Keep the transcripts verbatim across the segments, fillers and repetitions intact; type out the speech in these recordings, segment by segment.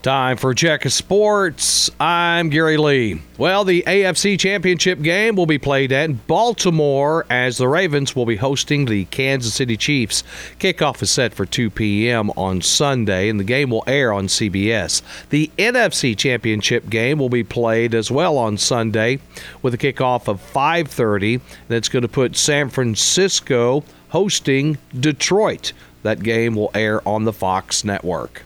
Time for Check of Sports. I'm Gary Lee. Well, the A F C Championship game will be played at Baltimore as the Ravens will be hosting the Kansas City Chiefs. Kickoff is set for two p.m. on Sunday, and the game will air on C B S. The N F C Championship game will be played as well on Sunday with a kickoff of five thirty. That's going to put San Francisco hosting Detroit. That game will air on the Fox network.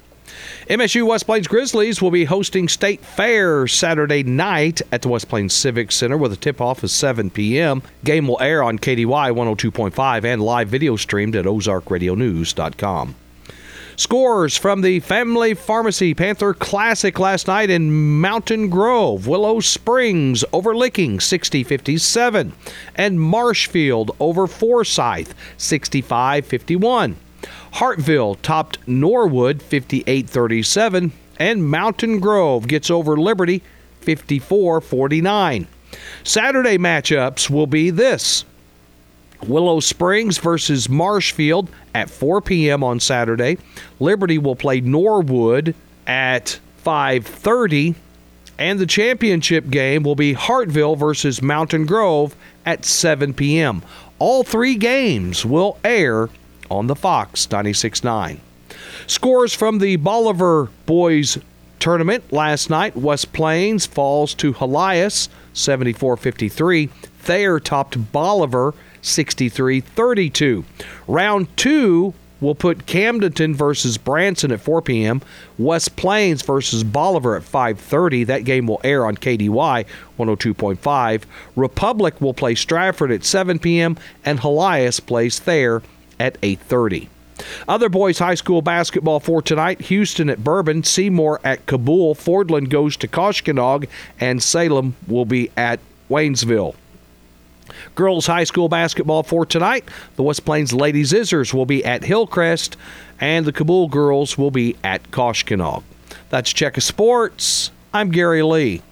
M S U West Plains Grizzlies will be hosting State Fair Saturday night at the West Plains Civic Center with a tip-off of seven p.m. Game will air on K D Y one oh two point five and live video streamed at ozark radio news dot com. Scores from the Family Pharmacy Panther Classic last night in Mountain Grove. Willow Springs over Licking, sixty fifty-seven. And Marshfield over Forsyth, sixty-five fifty-one. Hartville topped Norwood fifty-eight thirty-seven, and Mountain Grove gets over Liberty fifty-four forty-nine. Saturday matchups will be this: Willow Springs versus Marshfield at four p.m. on Saturday. Liberty will play Norwood at five thirty, and the championship game will be Hartville versus Mountain Grove at seven p.m. All three games will air on the Fox ninety-six point nine. Scores from the Bolivar Boys Tournament last night. West Plains falls to Helias seventy-four fifty-three. Thayer topped Bolivar sixty-three thirty-two. Round two will put Camdenton versus Branson at four p.m. West Plains versus Bolivar at five thirty. That game will air on K D Y one oh two point five. Republic will play Stratford at seven p.m. and Helias plays Thayer at eight thirty. Other boys high school basketball for tonight: Houston at Bourbon, Seymour at Kabul, Fordland goes to Koshkonong, and Salem will be at Waynesville. Girls high school basketball for tonight: the West Plains Lady Zizzers will be at Hillcrest, and the Kabul girls will be at Koshkonong. That's Check of Sports. I'm Gary Lee.